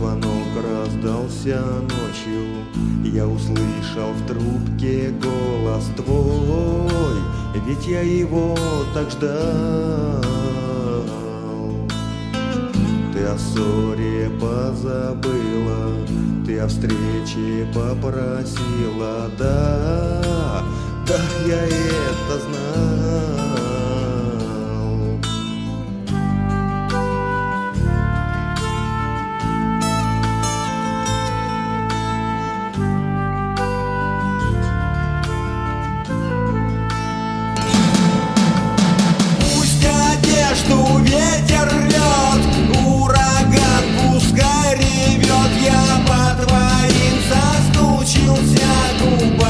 звонок раздался ночью, я услышал в трубке голос твой, ведь я его так ждал. Ты о ссоре позабыла, ты о встрече попросила, да, да, я это знал. Одежду ветер рвет, ураган пускай ревет, я по твоим соскучился губам.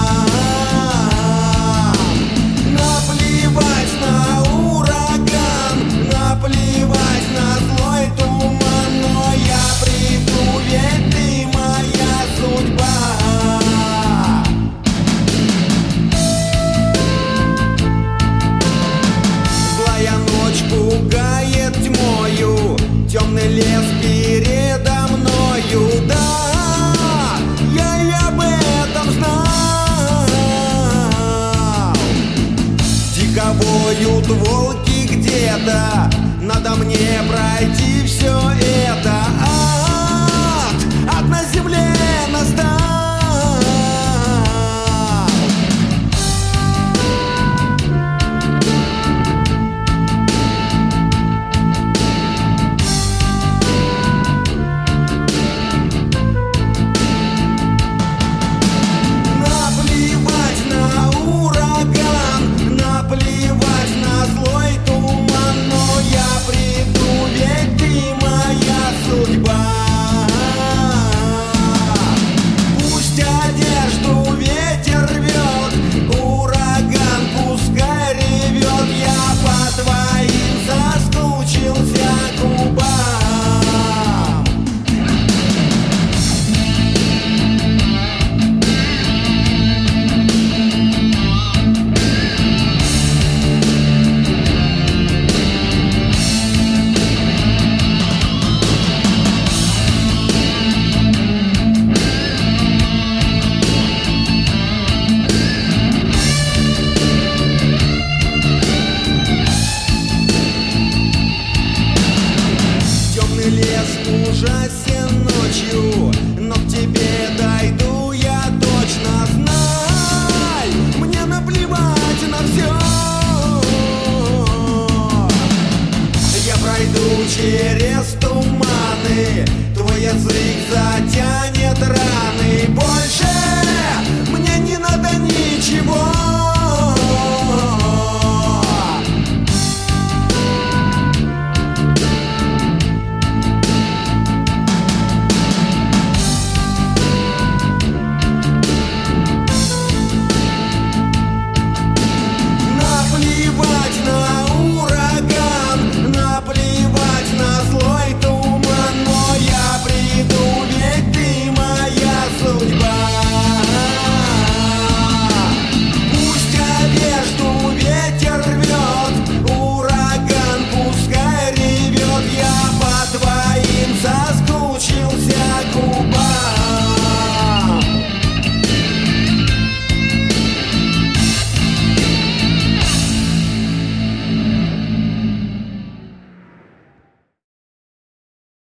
Наплевать на ураган, наплевать на злой туман, но я приду, ведь ты моя судьба. Пугает тьмою, темный лес передо мною, да, я об этом знал. Дико воют волки где-то, надо мне пройти все это. Ад на земле